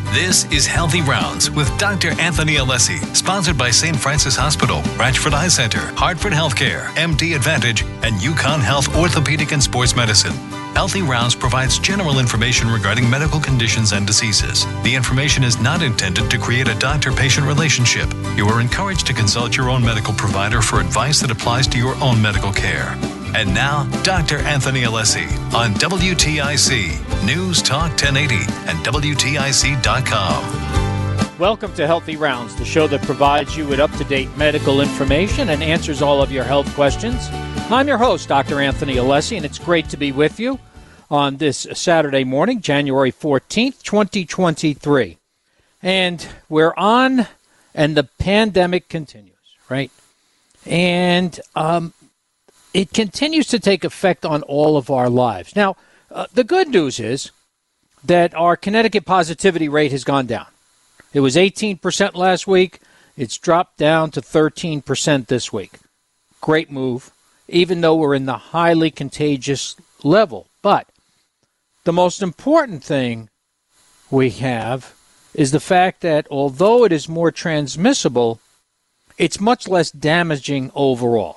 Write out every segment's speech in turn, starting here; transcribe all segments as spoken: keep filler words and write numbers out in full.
This is Healthy Rounds with Doctor Anthony Alessi, sponsored by Saint Francis Hospital, Branchford Eye Center, Hartford Healthcare, M D Advantage, and Yukon Health Orthopedic and Sports Medicine. Healthy Rounds provides general information regarding medical conditions and diseases. The information is not intended to create a doctor-patient relationship. You are encouraged to consult your own medical provider for advice that applies to your own medical care. And now, Doctor Anthony Alessi on W T I C, News Talk ten eighty, and W T I C dot com. Welcome to Healthy Rounds, the show that provides you with up-to-date medical information and answers all of your health questions. I'm your host, Doctor Anthony Alessi, and it's great to be with you on this Saturday morning, January fourteenth, twenty twenty-three. And we're on, and the pandemic continues, right? And um, it continues to take effect on all of our lives. Now, uh, the good news is that our Connecticut positivity rate has gone down. It was eighteen percent last week. It's dropped down to thirteen percent this week. Great move, even though we're in the highly contagious level. But the most important thing we have is the fact that although it is more transmissible, it's much less damaging overall.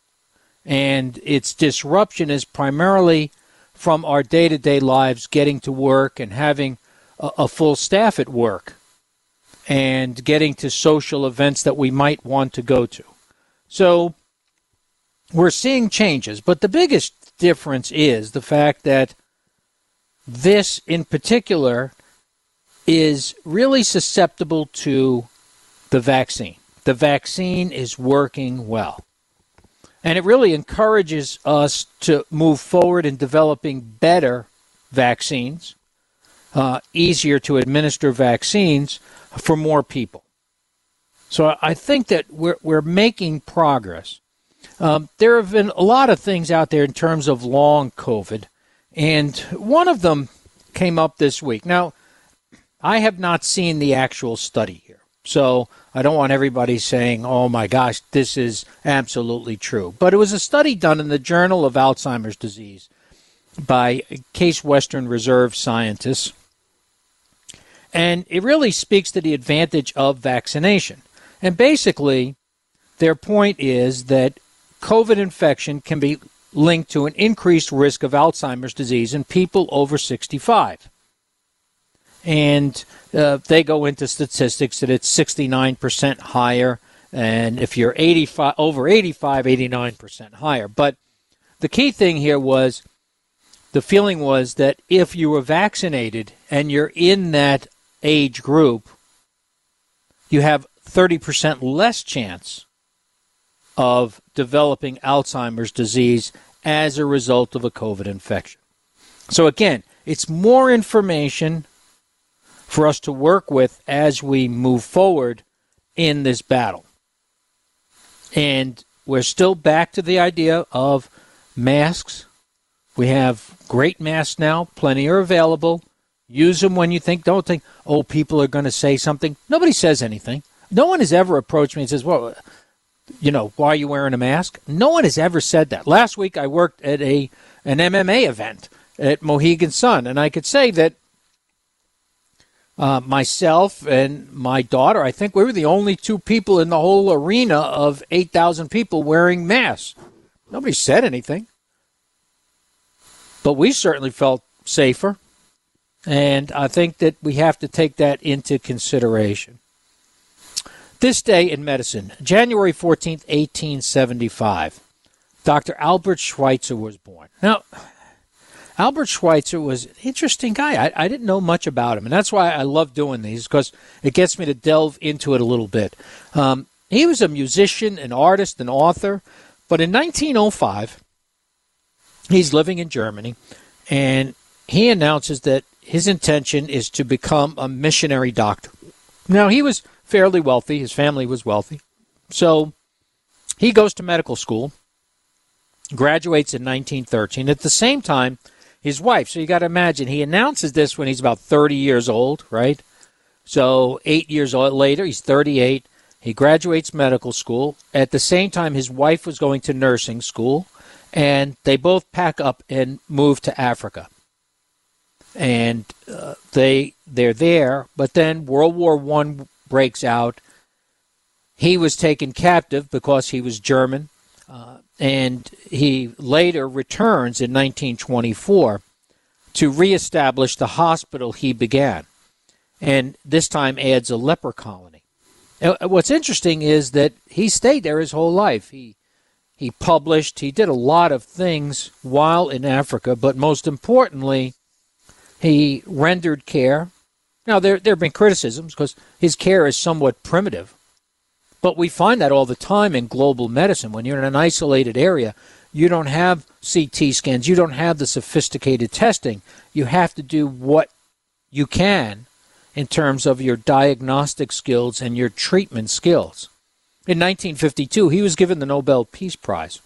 And its disruption is primarily from our day-to-day lives, getting to work and having a, a full staff at work and getting to social events that we might want to go to. So we're seeing changes, but the biggest difference is the fact that this in particular is really susceptible to the vaccine. The vaccine is working well. And it really encourages us to move forward in developing better vaccines, uh, easier to administer vaccines for more people. So I think that we're, we're making progress. Um, there have been a lot of things out there in terms of long COVID, and one of them came up this week. Now, I have not seen the actual study here, so I don't want everybody saying, oh my gosh, this is absolutely true. But it was a study done in the Journal of Alzheimer's Disease by Case Western Reserve scientists. And it really speaks to the advantage of vaccination. And basically, their point is that COVID infection can be linked to an increased risk of Alzheimer's disease in people over sixty-five. And uh, they go into statistics that it's sixty-nine percent higher, and if you're eighty-five, over eighty-five, eighty-nine percent higher. But the key thing here was, the feeling was that if you were vaccinated and you're in that age group, you have thirty percent less chance of developing Alzheimer's disease as a result of a COVID infection. So again, it's more information for us to work with as we move forward in this battle. And we're still back to the idea of masks. We have great masks now. Plenty are available. Use them when you think, don't think, oh, people are going to say something. Nobody says anything. No one has ever approached me and says, well, you know, why are you wearing a mask? No one has ever said that. Last week I worked at a an M M A event at Mohegan Sun, and I could say that uh, myself and my daughter, I think we were the only two people in the whole arena of eight thousand people wearing masks. Nobody said anything. But we certainly felt safer, and I think that we have to take that into consideration. This day in medicine, January fourteenth, eighteen seventy-five, Doctor Albert Schweitzer was born. Now, Albert Schweitzer was an interesting guy. I, I didn't know much about him, and that's why I love doing these, because it gets me to delve into it a little bit. Um, he was a musician, an artist, an author, but in nineteen oh five, he's living in Germany, and he announces that his intention is to become a missionary doctor. Now, he was fairly wealthy. His family was wealthy. So he goes to medical school, graduates in nineteen thirteen. At the same time, his wife, so you got to imagine, he announces this when he's about thirty years old, right? So eight years later, he's thirty-eight. He graduates medical school. At the same time, his wife was going to nursing school, and they both pack up and move to Africa. and uh, they they're there. But then World War One breaks out. He was taken captive because he was German, uh, and he later returns in nineteen twenty-four to reestablish the hospital he began, and this time adds a leper colony. And what's interesting is that he stayed there his whole life. He he published, he did a lot of things while in Africa, but most importantly, he rendered care. Now, there, there have been criticisms because his care is somewhat primitive, but we find that all the time in global medicine. When you're in an isolated area, you don't have C T scans, you don't have the sophisticated testing. You have to do what you can in terms of your diagnostic skills and your treatment skills. In nineteen fifty-two, he was given the Nobel Peace Prize.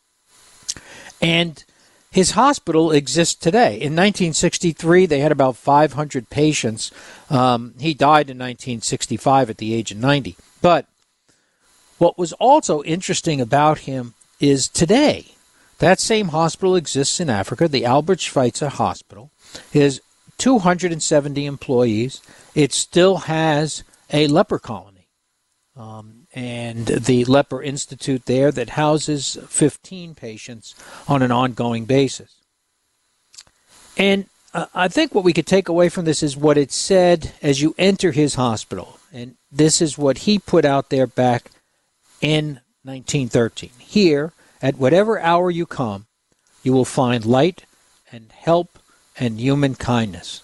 And his hospital exists today. In nineteen sixty-three, they had about five hundred patients. Um, he died in nineteen sixty-five at the age of ninety. But what was also interesting about him is today, that same hospital exists in Africa, the Albert Schweitzer Hospital. It has two hundred seventy employees. It still has a leper colony. Um, and the Leper Institute there that houses fifteen patients on an ongoing basis. And uh, I think what we could take away from this is what it said as you enter his hospital. And this is what he put out there back in nineteen thirteen. Here, at whatever hour you come, you will find light and help and human kindness.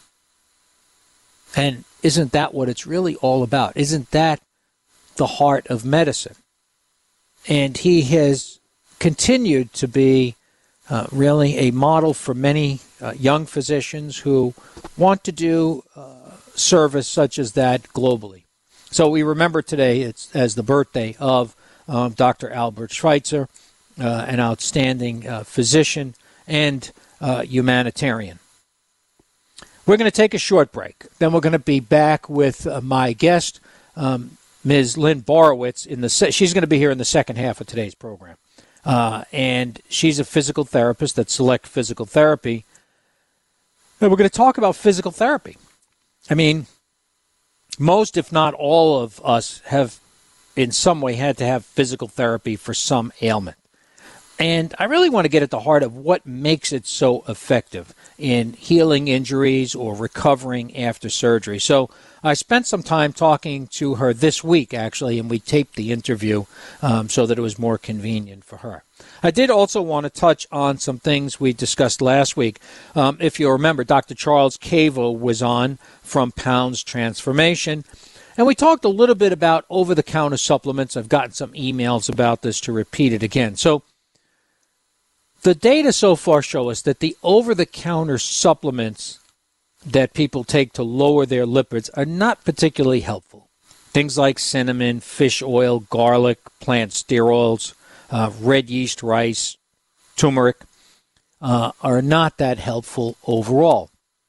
And isn't that what it's really all about? Isn't that the heart of medicine? And he has continued to be uh, really a model for many uh, young physicians who want to do uh, service such as that globally. So we remember today it's as the birthday of um, Doctor Albert Schweitzer, uh, an outstanding uh, physician and uh, humanitarian. We're going to take a short break. Then we're going to be back with uh, my guest, um, Miz Lynn Borowitz. In the se- she's going to be here in the second half of today's program. Uh, and she's a physical therapist at Select Physical Therapy. And we're going to talk about physical therapy. I mean, most, if not all of us, have in some way had to have physical therapy for some ailment. And I really want to get at the heart of what makes it so effective in healing injuries or recovering after surgery. So I spent some time talking to her this week, actually, and we taped the interview um, so that it was more convenient for her. I did also want to touch on some things we discussed last week. Um, if you remember, Doctor Charles Cavo was on from Pounds Transformation, and we talked a little bit about over-the-counter supplements. I've gotten some emails about this to repeat it again. So the data so far show us that the over-the-counter supplements that people take to lower their lipids are not particularly helpful. Things like cinnamon, fish oil, garlic, plant sterols, uh, red yeast rice, turmeric uh, are not that helpful overall.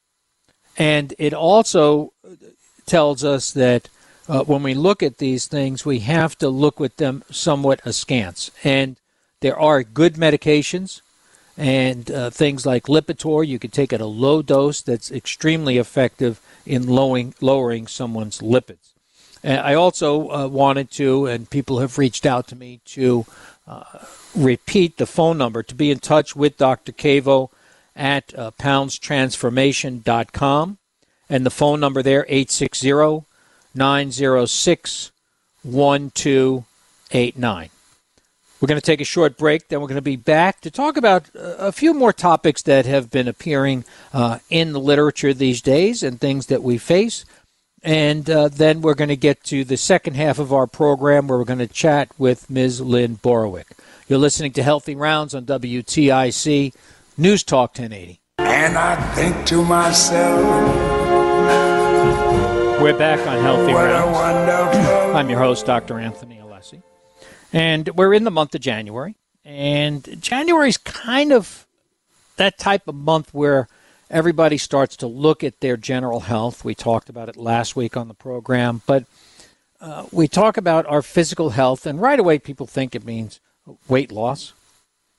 And it also tells us that uh, when we look at these things, we have to look with them somewhat askance. And there are good medications and uh, things like Lipitor. You can take at a low dose that's extremely effective in lowering, lowering someone's lipids. And I also uh, wanted to, and people have reached out to me, to uh, repeat the phone number to be in touch with Doctor Cavo at uh, pounds transformation dot com. And the phone number there, eight six zero, nine zero six, one two eight nine. We're going to take a short break, then we're going to be back to talk about a few more topics that have been appearing uh, in the literature these days and things that we face. And uh, then we're going to get to the second half of our program where we're going to chat with Miz Lynn Borowick. You're listening to Healthy Rounds on W T I C News Talk ten eighty. And I think to myself, we're back on Healthy what Rounds. a wonderful. I'm your host, Doctor Anthony Alessi. And we're in the month of January. And January's kind of that type of month where everybody starts to look at their general health. We talked about it last week on the program. But uh, we talk about our physical health, and right away people think it means weight loss.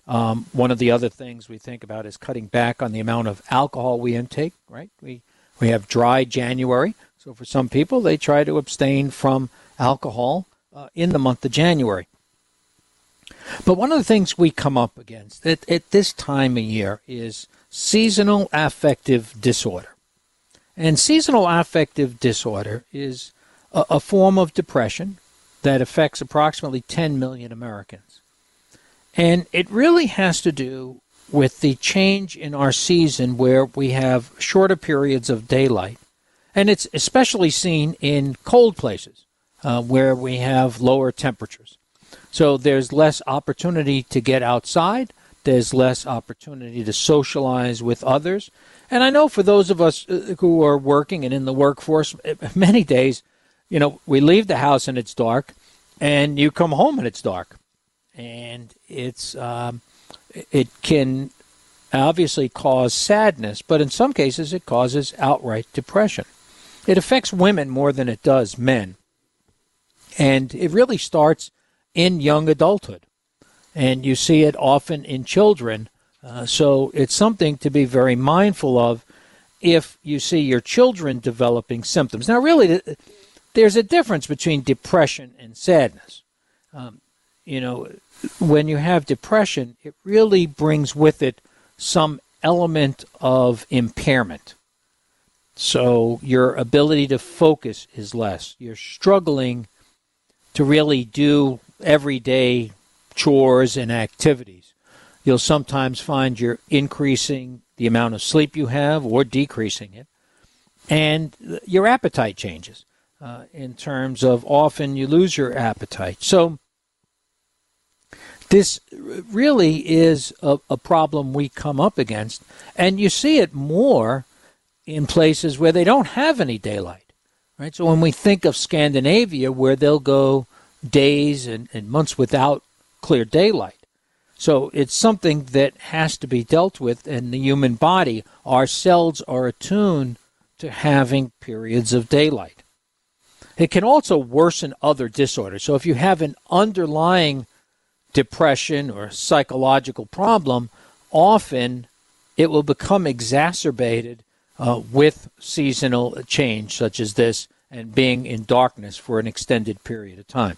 Um, one of the other things we think about is cutting back on the amount of alcohol we intake, right? We we have dry January, so for some people, they try to abstain from alcohol uh, in the month of January. But one of the things we come up against at, at this time of year is seasonal affective disorder. And seasonal affective disorder is a, a form of depression that affects approximately ten million Americans. And it really has to do with the change in our season where we have shorter periods of daylight. And it's especially seen in cold places uh, where we have lower temperatures. So there's less opportunity to get outside. There's less opportunity to socialize with others. And I know for those of us who are working and in the workforce, many days, you know, we leave the house and it's dark, and you come home and it's dark. And it's um, it can obviously cause sadness, but in some cases it causes outright depression. It affects women more than it does men. And it really starts in young adulthood. And you see it often in children. Uh, so it's something to be very mindful of if you see your children developing symptoms. Now, really, there's a difference between depression and sadness. Um, you know, when you have depression, it really brings with it some element of impairment. So your ability to focus is less. You're struggling to really do everyday chores and activities. You'll sometimes find you're increasing the amount of sleep you have or decreasing it. And your appetite changes uh, in terms of often you lose your appetite. So this really is a, a problem we come up against. And you see it more in places where they don't have any daylight. Right? So when we think of Scandinavia, where they'll go days and, and months without clear daylight. So it's something that has to be dealt with in the human body. Our cells are attuned to having periods of daylight. It can also worsen other disorders. So if you have an underlying depression or psychological problem, often it will become exacerbated uh, with seasonal change such as this and being in darkness for an extended period of time.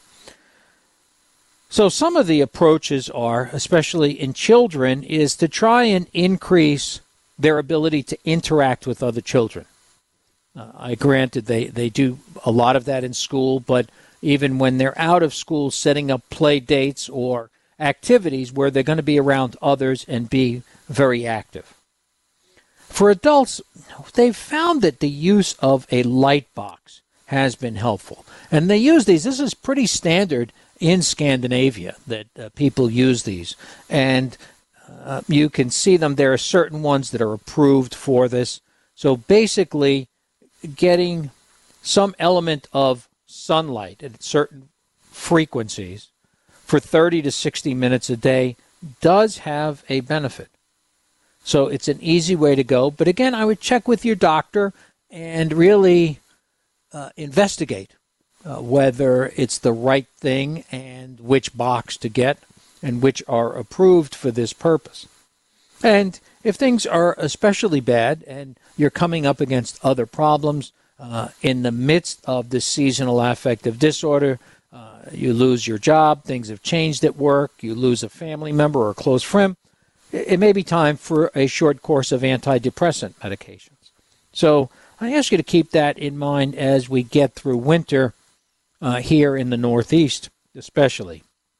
So some of the approaches are, especially in children, is to try and increase their ability to interact with other children. Uh, I granted they, they do a lot of that in school, but even when they're out of school, setting up play dates or activities where they're going to be around others and be very active. For adults, they've found that the use of a light box has been helpful. And they use these. This is pretty standard in Scandinavia that uh, people use these. And uh, you can see them. There are certain ones that are approved for this. So basically, getting some element of sunlight at certain frequencies for thirty to sixty minutes a day does have a benefit. So it's an easy way to go. But again, I would check with your doctor and really uh, investigate uh, whether it's the right thing and which box to get and which are approved for this purpose. And if things are especially bad and you're coming up against other problems uh, in the midst of this seasonal affective disorder, uh, you lose your job, things have changed at work, you lose a family member or a close friend, it may be time for a short course of antidepressant medications. So I ask you to keep that in mind as we get through winter uh, here in the Northeast especially.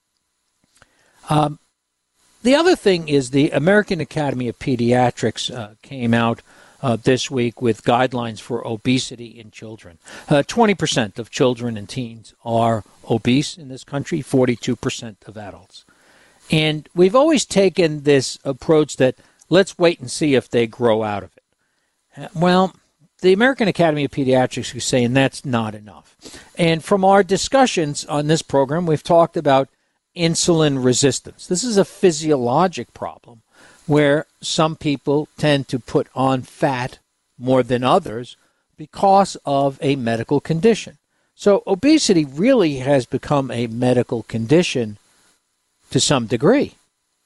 Um, the other thing is the American Academy of Pediatrics uh, came out uh, this week with guidelines for obesity in children. Uh, twenty percent of children and teens are obese in this country, forty-two percent of adults. And we've always taken this approach that let's wait and see if they grow out of it. Well, the American Academy of Pediatrics is saying that's not enough. And from our discussions on this program, we've talked about insulin resistance. This is a physiologic problem where some people tend to put on fat more than others because of a medical condition. So obesity really has become a medical condition to some degree.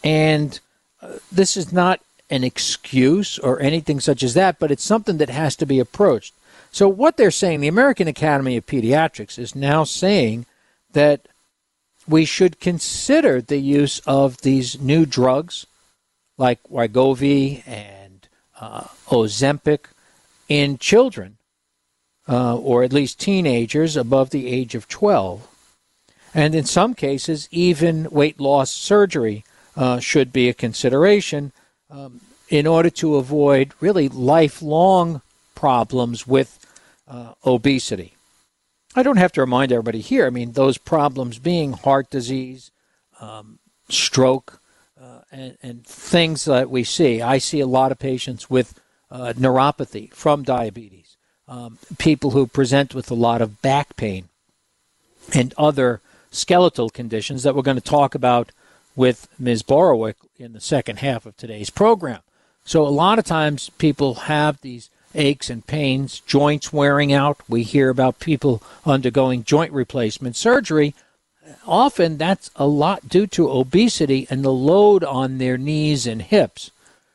And uh, this is not an excuse or anything such as that, but it's something that has to be approached. So what they're saying, the American Academy of Pediatrics is now saying that we should consider the use of these new drugs like Wegovy and uh, Ozempic in children, uh, or at least teenagers above the age of twelve. And in some cases, even weight loss surgery uh, should be a consideration um, in order to avoid really lifelong problems with uh, obesity. I don't have to remind everybody here, I mean, those problems being heart disease, um, stroke, uh, and, and things that we see. I see a lot of patients with uh, neuropathy from diabetes, um, people who present with a lot of back pain and other skeletal conditions that we're going to talk about with Miz Borowick in the second half of today's program. So a lot of times people have these aches and pains, joints wearing out. We hear about people undergoing joint replacement surgery. Often that's a lot due to obesity and the load on their knees and hips.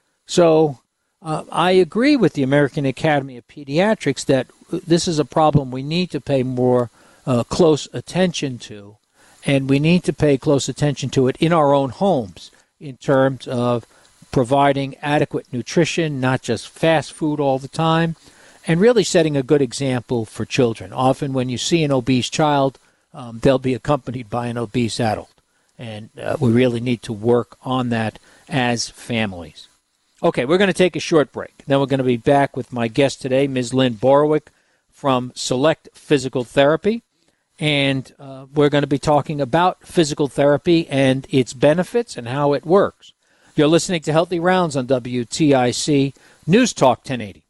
So uh, I agree with the American Academy of Pediatrics that this is a problem we need to pay more uh, close attention to. And we need to pay close attention to it in our own homes in terms of providing adequate nutrition, not just fast food all the time, and really setting a good example for children. Often when you see an obese child, um, they'll be accompanied by an obese adult. And uh, we really need to work on that as families. Okay, we're going to take a short break. Then we're going to be back with my guest today, Miz Lynn Borowick from Select Physical Therapy. And uh, we're going to be talking about physical therapy and its benefits and how it works. You're listening to Healthy Rounds on W T I C News Talk ten eighty.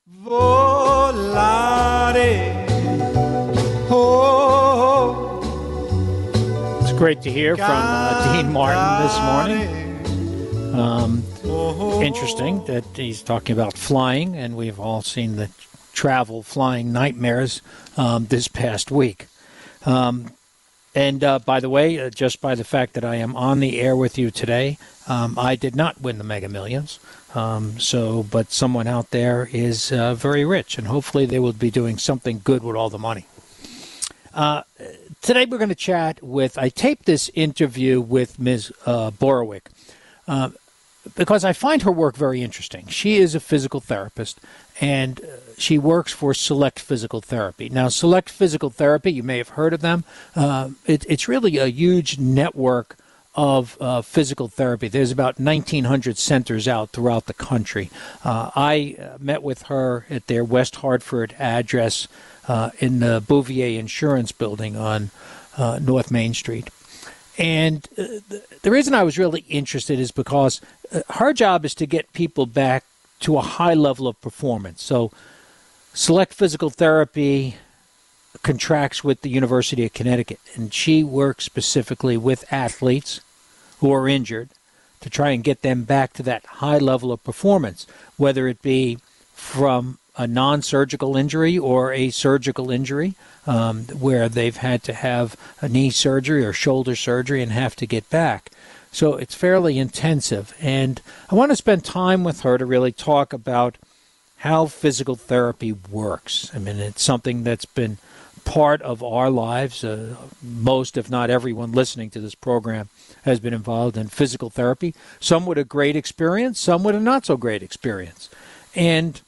It's great to hear from uh, Dean Martin this morning. Um, interesting that he's talking about flying, and we've all seen the travel flying nightmares um, this past week. Um, and uh, by the way, uh, just by the fact that I am on the air with you today, um, I did not win the Mega Millions. Um, so, but someone out there is uh, very rich, and hopefully they will be doing something good with all the money. Uh, today we're going to chat with, I taped this interview with Miz Uh, Borowick uh, because I find her work very interesting. She is a physical therapist, and she works for Select Physical Therapy. Now, Select Physical Therapy, you may have heard of them. Uh, it, it's really a huge network of uh, physical therapy. There's about nineteen hundred centers out throughout the country. Uh, I uh, met with her at their West Hartford address uh, in the Bouvier Insurance Building on uh, North Main Street. And uh, the, the reason I was really interested is because uh, her job is to get people back to a high level of performance. So Select Physical Therapy contracts with the University of Connecticut, and she works specifically with athletes who are injured to try and get them back to that high level of performance, whether it be from a non-surgical injury or a surgical injury um, where they've had to have a knee surgery or shoulder surgery and have to get back. So it's fairly intensive, and I want to spend time with her to really talk about how physical therapy works. I mean, it's something that's been part of our lives. Uh, most, if not everyone listening to this program has been involved in physical therapy, some with a great experience, some with a not-so-great experience. And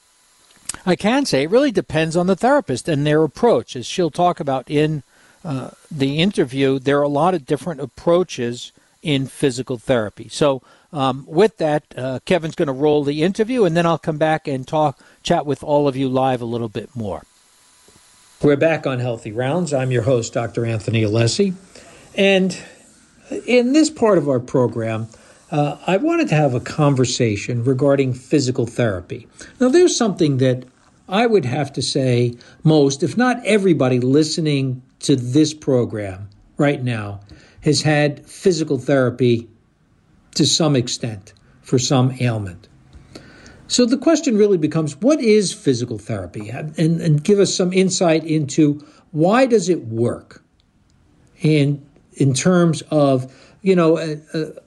I can say it really depends on the therapist and their approach. As she'll talk about in uh, the interview, there are a lot of different approaches in physical therapy. So um, with that, uh, Kevin's going to roll the interview, and then I'll come back and talk, chat with all of you live a little bit more. We're back on Healthy Rounds. I'm your host, Doctor Anthony Alessi. And in this part of our program, uh, I wanted to have a conversation regarding physical therapy. Now, there's something that I would have to say most, if not everybody listening to this program right now, has had physical therapy to some extent for some ailment. So the question really becomes, what is physical therapy? And, and give us some insight into why does it work? And in terms of, you know, a,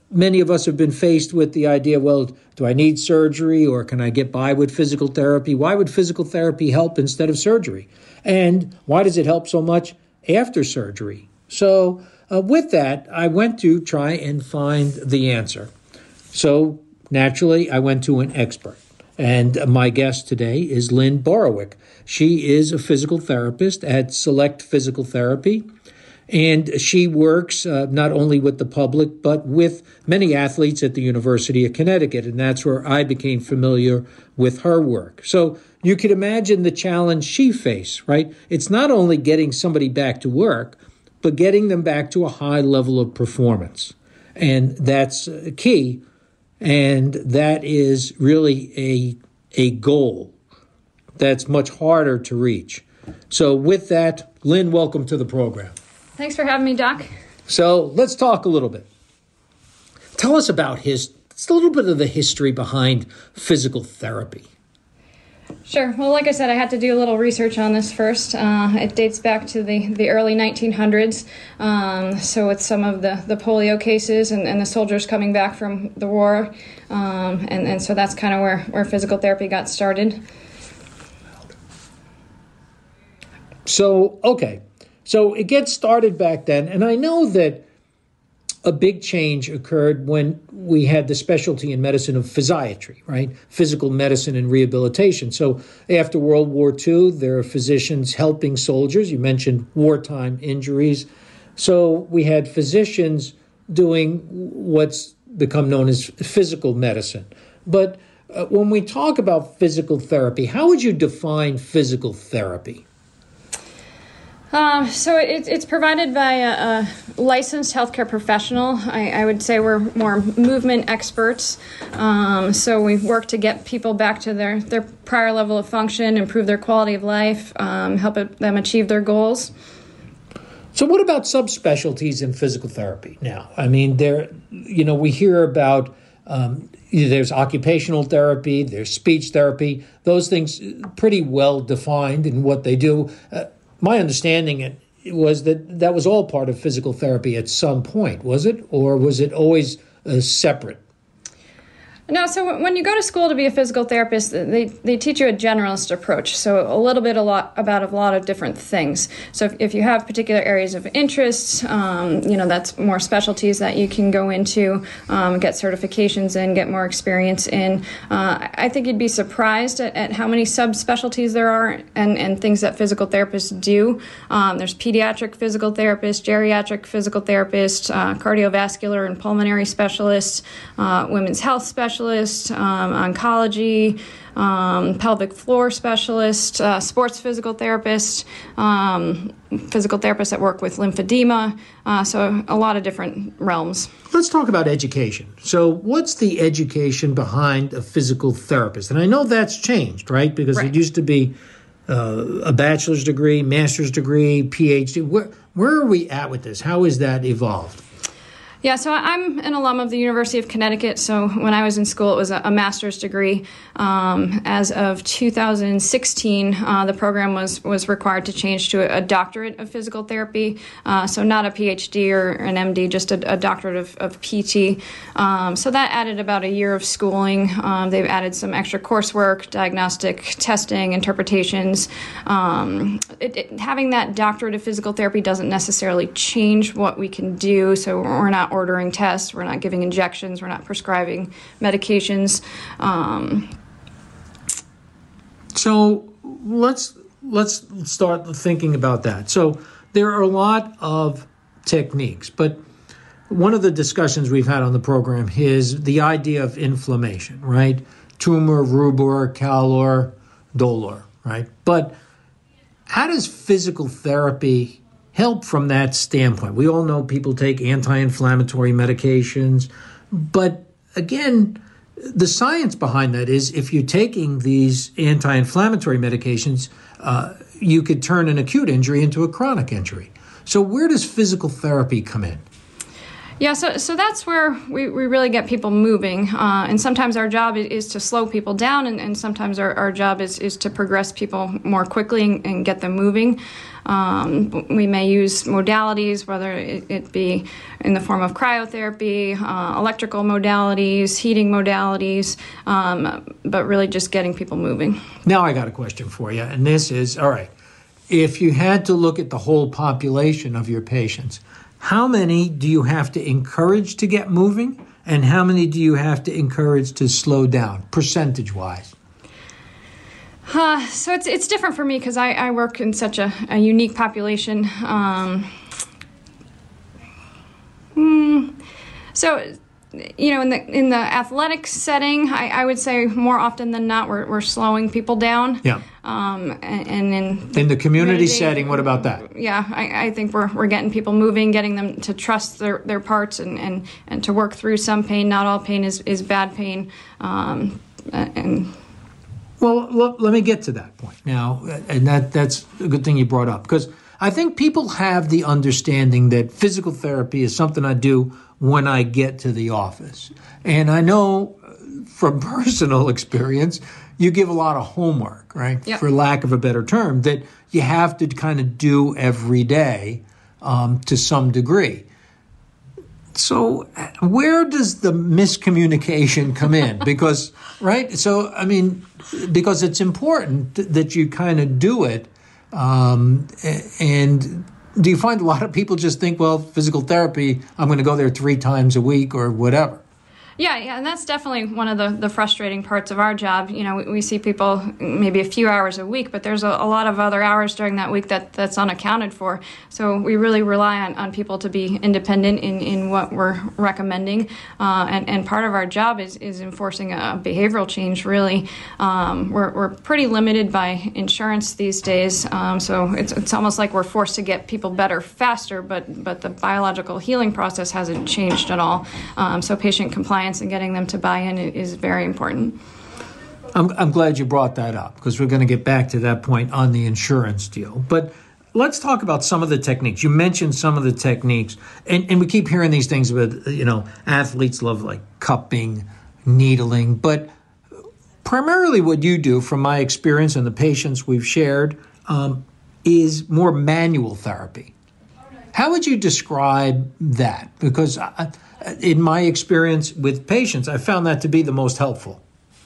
many of us have been faced with the idea, well, do I need surgery or can I get by with physical therapy? Why would physical therapy help instead of surgery? And why does it help so much after surgery? So uh, with that, I went to try and find the answer. So naturally, I went to an expert. And my guest today is Lynn Borowick. She is a physical therapist at Select Physical Therapy. And she works uh, not only with the public, but with many athletes at the University of Connecticut. And that's where I became familiar with her work. So you could imagine the challenge she faced, right? It's not only getting somebody back to work, but getting them back to a high level of performance. And that's key. And that is really a, a goal that's much harder to reach. So with that, Lynn, welcome to the program. Thanks for having me, Doc. So let's talk a little bit. Tell us about his, it's a little bit of the history behind physical therapy. Sure. Well, like I said, I had to do a little research on this first. Uh, it dates back to the, the early nineteen hundreds. Um, so with some of the, the polio cases and, and the soldiers coming back from the war. Um, and, and so that's kind of where, where physical therapy got started. So, okay. So it gets started back then, and I know that a big change occurred when we had the specialty in medicine of physiatry, right? Physical medicine and rehabilitation. So after World War Two, there are physicians helping soldiers. You mentioned wartime injuries. So we had physicians doing what's become known as physical medicine. But uh, when we talk about physical therapy, how would you define physical therapy? Uh, so it, it's provided by a, a licensed healthcare professional. I, I would say we're more movement experts. Um, so we work to get people back to their, their prior level of function, improve their quality of life, um, help it, them achieve their goals. So what about subspecialties in physical therapy now? I mean, there, you know, we hear about um, there's occupational therapy, there's speech therapy, those things pretty well defined in what they do. Uh, My understanding it was that that was all part of physical therapy at some point, was it? Or was it always uh, separate? No, so when you go to school to be a physical therapist, they, they teach you a generalist approach, so a little bit a lot about a lot of different things. So if, if you have particular areas of interest, um, you know, that's more specialties that you can go into, um, get certifications in, get more experience in. Uh, I think you'd be surprised at, at how many subspecialties there are and, and things that physical therapists do. Um, there's pediatric physical therapists, geriatric physical therapists, uh, cardiovascular and pulmonary specialists, uh, women's health specialists, Um, oncology, um, pelvic floor specialist, uh, sports physical therapist, um, physical therapists that work with lymphedema, uh, so a lot of different realms. Let's talk about education. So what's the education behind a physical therapist? And I know that's changed, right? Because right. It used to be uh, a bachelor's degree, master's degree, P H D. Where, where are we at with this? How has that evolved? Yeah, so I'm an alum of the University of Connecticut. So when I was in school, it was a, a master's degree. Um, as of two thousand sixteen, uh, the program was, was required to change to a, a doctorate of physical therapy. Uh, so not a P H D or an M D, just a, a doctorate of, of P T. Um, so that added about a year of schooling. Um, they've added some extra coursework, diagnostic testing, interpretations. Um, it, it, having that doctorate of physical therapy doesn't necessarily change what we can do. So we're not ordering tests, we're not giving injections, we're not prescribing medications. Um, so let's let's start thinking about that. So there are a lot of techniques, but one of the discussions we've had on the program is the idea of inflammation, right? Tumor, rubor, calor, dolor, right? But how does physical therapy help from that standpoint? We all know people take anti-inflammatory medications, but again, the science behind that is if you're taking these anti-inflammatory medications, uh, you could turn an acute injury into a chronic injury. So where does physical therapy come in? Yeah, so so that's where we, we really get people moving. Uh, and sometimes our job is to slow people down, and, and sometimes our, our job is, is to progress people more quickly and, and get them moving. Um, we may use modalities, whether it, it be in the form of cryotherapy, uh, electrical modalities, heating modalities, um, but really just getting people moving. Now I got a question for you, and this is, all right, if you had to look at the whole population of your patients, how many do you have to encourage to get moving, and how many do you have to encourage to slow down, percentage-wise? Uh, so it's it's different for me because I, I work in such a, a unique population. Um, mm, so, you know, in the in the athletic setting, I, I would say more often than not we're we're slowing people down. Yeah. Um, and, and in in the community setting, what about that? Yeah, I, I think we're we're getting people moving, getting them to trust their, their parts and, and, and to work through some pain. Not all pain is, is bad pain. Um, and Well, let, let me get to that point now, and that that's a good thing you brought up, because I think people have the understanding that physical therapy is something I do when I get to the office. And I know from personal experience, you give a lot of homework, right? Yep. For lack of a better term, that you have to kind of do every day um, to some degree. So where does the miscommunication come in? Because, right? So, I mean, because it's important that you kind of do it. Um, and do you find a lot of people just think, well, physical therapy, I'm going to go there three times a week or whatever? Yeah, yeah, and that's definitely one of the, the frustrating parts of our job. You know, we, we see people maybe a few hours a week, but there's a, a lot of other hours during that week that, that's unaccounted for. So we really rely on, on people to be independent in, in what we're recommending. Uh, and, and part of our job is, is enforcing a behavioral change, really. Um, we're, we're pretty limited by insurance these days, um, so it's, it's almost like we're forced to get people better faster, but, but the biological healing process hasn't changed at all. Um, so patient compliance and getting them to buy in is very important. I'm, I'm glad you brought that up, because we're going to get back to that point on the insurance deal. But let's talk about some of the techniques. You mentioned some of the techniques, and, and we keep hearing these things about, you know, athletes love like cupping, needling, but primarily what you do, from my experience and the patients we've shared, um, is more manual therapy. How would you describe that? Because I, in my experience with patients, I found that to be the most helpful.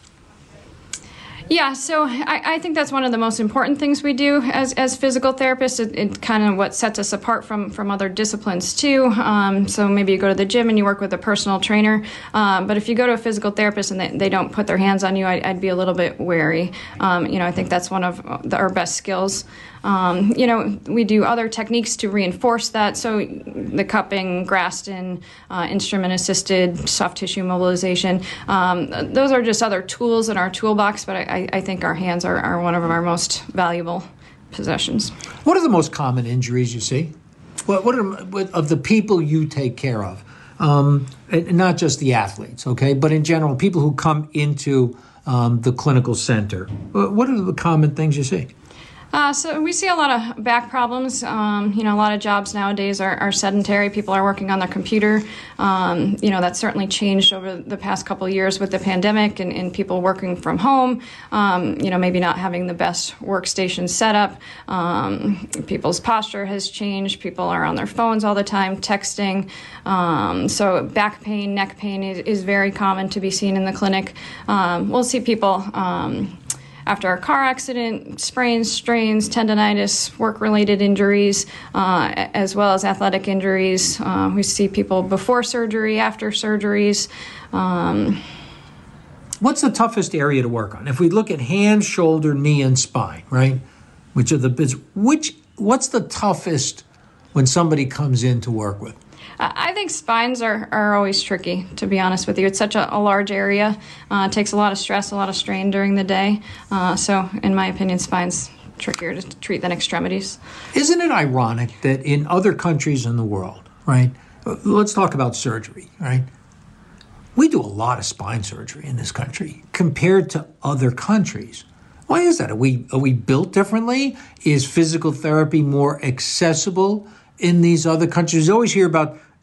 Yeah, so I, I think that's one of the most important things we do as, as physical therapists. It, it kind of what sets us apart from, from other disciplines too. Um, so maybe you go to the gym and you work with a personal trainer, um, but if you go to a physical therapist and they, they don't put their hands on you, I, I'd be a little bit wary. Um, you know, I think that's one of the, our best skills. Um, you know, we do other techniques to reinforce that. So the cupping, Graston, uh, instrument-assisted soft tissue mobilization. Um, those are just other tools in our toolbox, but I, I think our hands are, are one of our most valuable possessions. What are the most common injuries you see? What, what are what, of the people you take care of? Um, and not just the athletes, okay, but in general, people who come into um, the clinical center. What are the common things you see? Uh, so we see a lot of back problems. Um, you know, a lot of jobs nowadays are, are sedentary. People are working on their computer. Um, you know, that's certainly changed over the past couple of years with the pandemic and, and people working from home. Um, you know, maybe not having the best workstation set up. Um, people's posture has changed. People are on their phones all the time, texting. Um, so back pain, neck pain is, is very common to be seen in the clinic. Um, we'll see people Um, after a car accident, sprains, strains, tendonitis, work-related injuries, uh, as well as athletic injuries. Uh, we see people before surgery, after surgeries. Um, What's the toughest area to work on? If we look at hand, shoulder, knee, and spine, right? Which are the which? What's the toughest when somebody comes in to work with? I think spines are, are always tricky, to be honest with you. It's such a, a large area. Uh, it takes a lot of stress, a lot of strain during the day. Uh, so, in my opinion, spines trickier to treat than extremities. Isn't it ironic that in other countries in the world, right? Let's talk about surgery, right? We do a lot of spine surgery in this country compared to other countries. Why is that? Are we are we built differently? Is physical therapy more accessible in these other countries? You always hear about,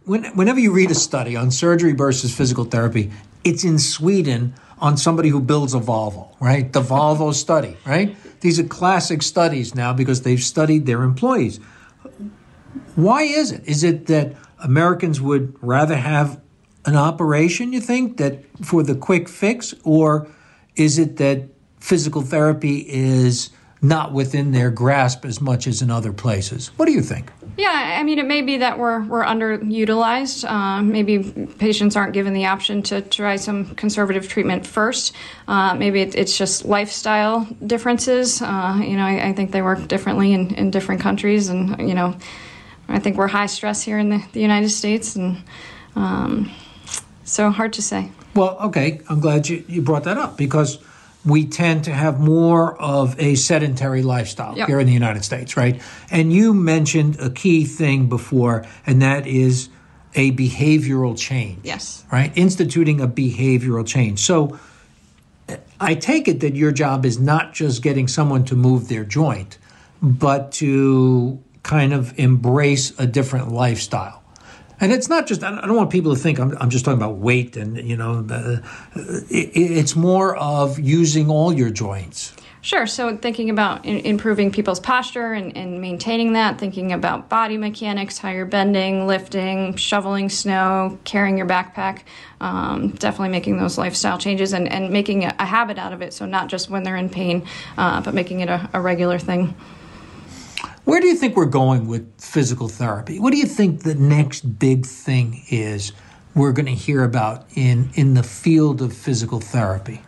when, whenever you read a study on surgery versus physical therapy, it's in Sweden on somebody who builds a Volvo, right? The Volvo study, right? These are classic studies now because they've studied their employees. Why is it? Is it that Americans would rather have an operation, you think, that for the quick fix? Or is it that physical therapy is not within their grasp as much as in other places? What do you think? Yeah, I mean, it may be that we're we're underutilized. Uh, maybe patients aren't given the option to try some conservative treatment first. Uh, maybe it, it's just lifestyle differences. Uh, you know, I, I think they work differently in, in different countries, and you know, I think we're high stress here in the, the United States, and um, so hard to say. Well, okay, I'm glad you, you brought that up because we tend to have more of a sedentary lifestyle yep. here in the United States, right? And you mentioned a key thing before, and that is a behavioral change. Yes. Right? Instituting a behavioral change. So I take it that your job is not just getting someone to move their joint, but to kind of embrace a different lifestyle. And it's not just, I don't want people to think I'm, I'm just talking about weight and, you know, uh, it, it's more of using all your joints. Sure. So thinking about in, improving people's posture and, and maintaining that, thinking about body mechanics, how you're bending, lifting, shoveling snow, carrying your backpack, um, definitely making those lifestyle changes and, and making a, a habit out of it. So not just when they're in pain, uh, but making it a, a regular thing. Where do you think we're going with physical therapy? What do you think the next big thing is we're going to hear about in, in the field of physical therapy?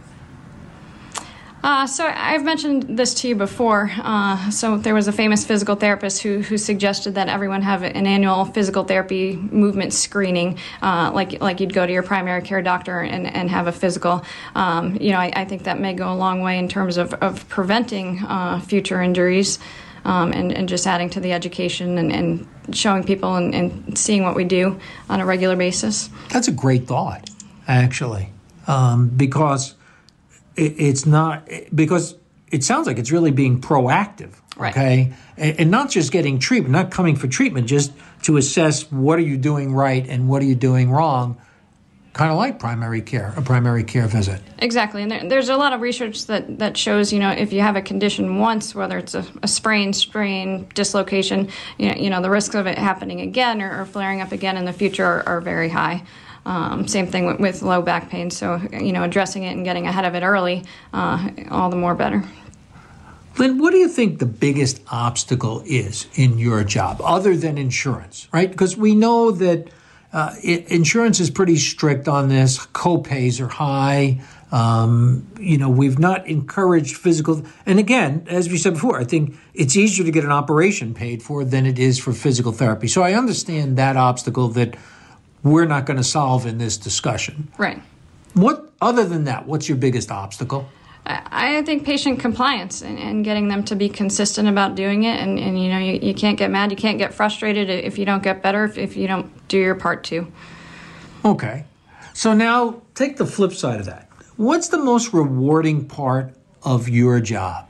Uh, so I've mentioned this to you before. Uh, so there was a famous physical therapist who, who suggested that everyone have an annual physical therapy movement screening, uh, like like you'd go to your primary care doctor and, and have a physical. Um, you know, I, I think that may go a long way in terms of, of preventing uh, future injuries. Um, and, and just adding to the education and, and showing people and, and seeing what we do on a regular basis. That's a great thought, actually, um, because it, it's not, because it sounds like it's really being proactive, right. okay? And, and not just getting treatment, not coming for treatment, just to assess what are you doing right and what are you doing wrong, kind of like primary care, a primary care visit. Exactly. And there, there's a lot of research that, that shows, you know, if you have a condition once, whether it's a, a sprain, strain, dislocation, you know, you know, the risks of it happening again or, or flaring up again in the future are, are very high. Um, same thing with, with low back pain. So, you know, addressing it and getting ahead of it early, uh, all the more better. Lynn, what do you think the biggest obstacle is in your job, other than insurance, right? Because we know that Uh, it, insurance is pretty strict on this. Co-pays are high. Um, you know, we've not encouraged physical. And again, as we said before, I think it's easier to get an operation paid for than it is for physical therapy. So I understand that obstacle that we're not going to solve in this discussion. Right. What, other than that, what's your biggest obstacle? I think patient compliance and, and getting them to be consistent about doing it. And, and you know, you, you can't get mad. You can't get frustrated if you don't get better, if, if you don't do your part too. Okay. So now take the flip side of that. What's the most rewarding part of your job?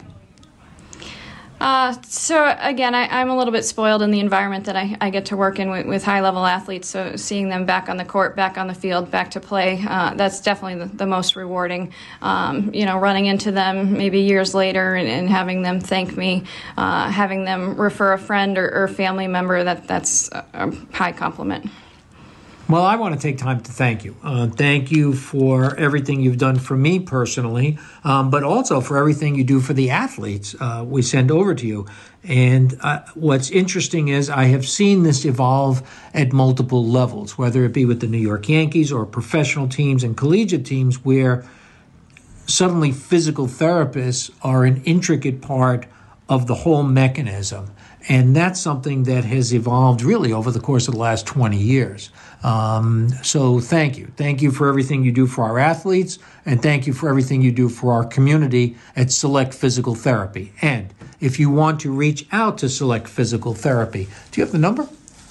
Uh, so again, I, I'm a little bit spoiled in the environment that I, I get to work in with, with high-level athletes. So seeing them back on the court, back on the field, back to play, uh, that's definitely the, the most rewarding. Um, you know, running into them maybe years later and, and having them thank me, uh, having them refer a friend or, or family member, that that's a, a high compliment. Well, I want to take time to thank you. Uh, thank you for everything you've done for me personally, um, but also for everything you do for the athletes uh, we send over to you. And uh, what's interesting is I have seen this evolve at multiple levels, whether it be with the New York Yankees or professional teams and collegiate teams, where suddenly physical therapists are an intricate part of the whole mechanism. And that's something that has evolved really over the course of the last twenty years. Um, so thank you. Thank you for everything you do for our athletes, and thank you for everything you do for our community at Select Physical Therapy. And if you want to reach out to Select Physical Therapy, do you have the number?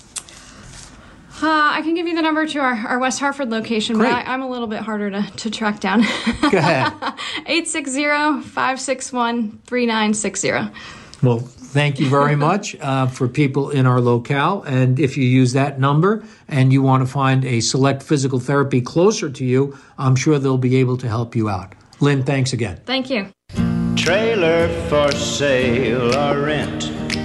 Uh, I can give you the number to our, our West Hartford location, Great. but I, I'm a little bit harder to, to track down. Go ahead. eight six zero, five six one, three nine six zero. Well, thank you very much uh, for people in our locale. And if you use that number and you want to find a select physical therapy closer to you, I'm sure they'll be able to help you out. Lynn, thanks again. Thank you. Trailer for sale or rent.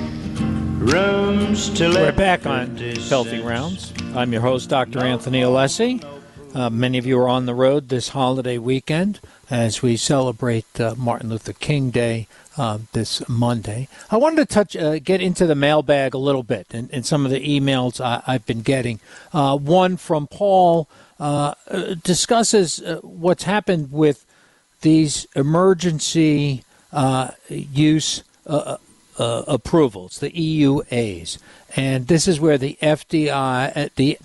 Rooms to let. We're back on Healthy Rounds. I'm your host, Doctor Anthony Alessi. Uh, many of you are on the road this holiday weekend as we celebrate uh, Martin Luther King Day uh, this Monday. I wanted to touch, uh, get into the mailbag a little bit and, and some of the emails I, I've been getting. Uh, one from Paul uh, discusses uh, what's happened with these emergency uh, use uh, uh, approvals, the E U As, and this is where the F D I, the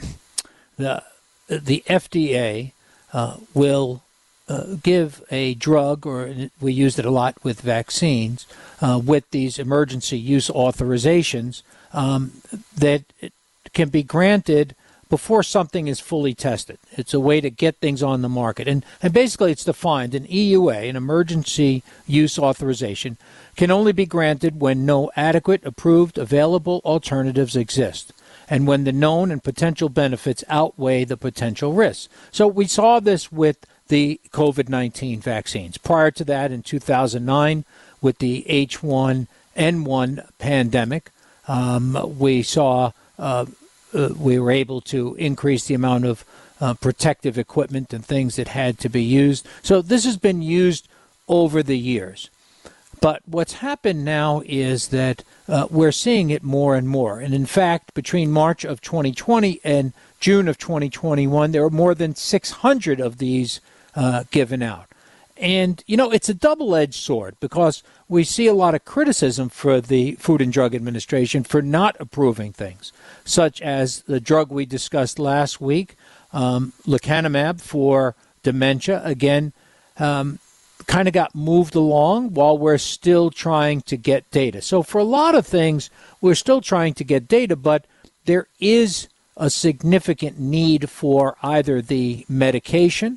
the the F D A uh, will uh, give a drug, or we used it a lot with vaccines, uh, with these emergency use authorizations um, that can be granted before something is fully tested. It's a way to get things on the market. And, and basically it's defined, an E U A, an emergency use authorization, can only be granted when no adequate, approved, available alternatives exist, and when the known and potential benefits outweigh the potential risks. So we saw this with the COVID nineteen vaccines. Prior to that, in two thousand nine, with the H one N one pandemic, um, we saw uh, uh, we were able to increase the amount of uh, protective equipment and things that had to be used. So this has been used over the years. But what's happened now is that uh, we're seeing it more and more. And in fact, between March of twenty twenty and June of twenty twenty-one, there were more than six hundred of these uh, given out. And, you know, it's a double-edged sword because we see a lot of criticism for the Food and Drug Administration for not approving things, such as the drug we discussed last week, um, lecanemab for dementia, again, um, kind of got moved along while we're still trying to get data. So for a lot of things, we're still trying to get data, but there is a significant need for either the medication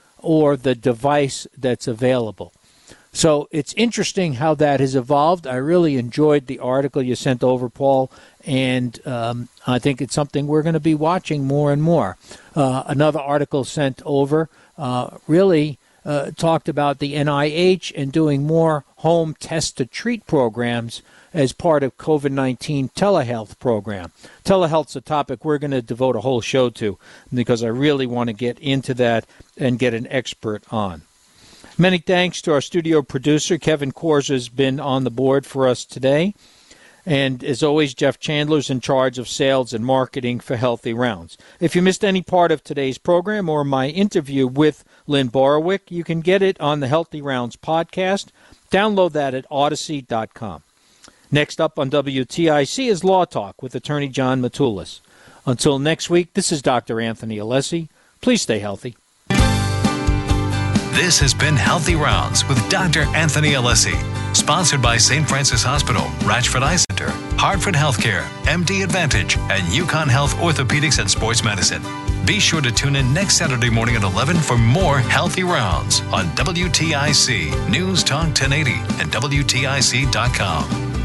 or the device that's available. So it's interesting how that has evolved. I really enjoyed the article you sent over, Paul, and um, I think it's something we're going to be watching more and more. Uh, another article sent over uh, really Uh, talked about the N I H and doing more home test-to-treat programs as part of COVID nineteen telehealth program. Telehealth's a topic we're going to devote a whole show to because I really want to get into that and get an expert on. Many thanks to our studio producer, Kevin Kors, has been on the board for us today. And as always, Jeff Chandler's in charge of sales and marketing for Healthy Rounds. If you missed any part of today's program or my interview with Lynn Borowick, you can get it on the Healthy Rounds podcast. Download that at Odyssey dot com. Next up on W T I C is Law Talk with attorney John Matulis. Until next week, this is Doctor Anthony Alessi. Please stay healthy. This has been Healthy Rounds with Doctor Anthony Alessi, sponsored by Saint Francis Hospital, Ratchford Eye Center, Hartford Healthcare, M D Advantage, and UConn Health Orthopedics and Sports Medicine. Be sure to tune in next Saturday morning at eleven for more Healthy Rounds on W T I C, News Talk ten eighty, and W T I C dot com.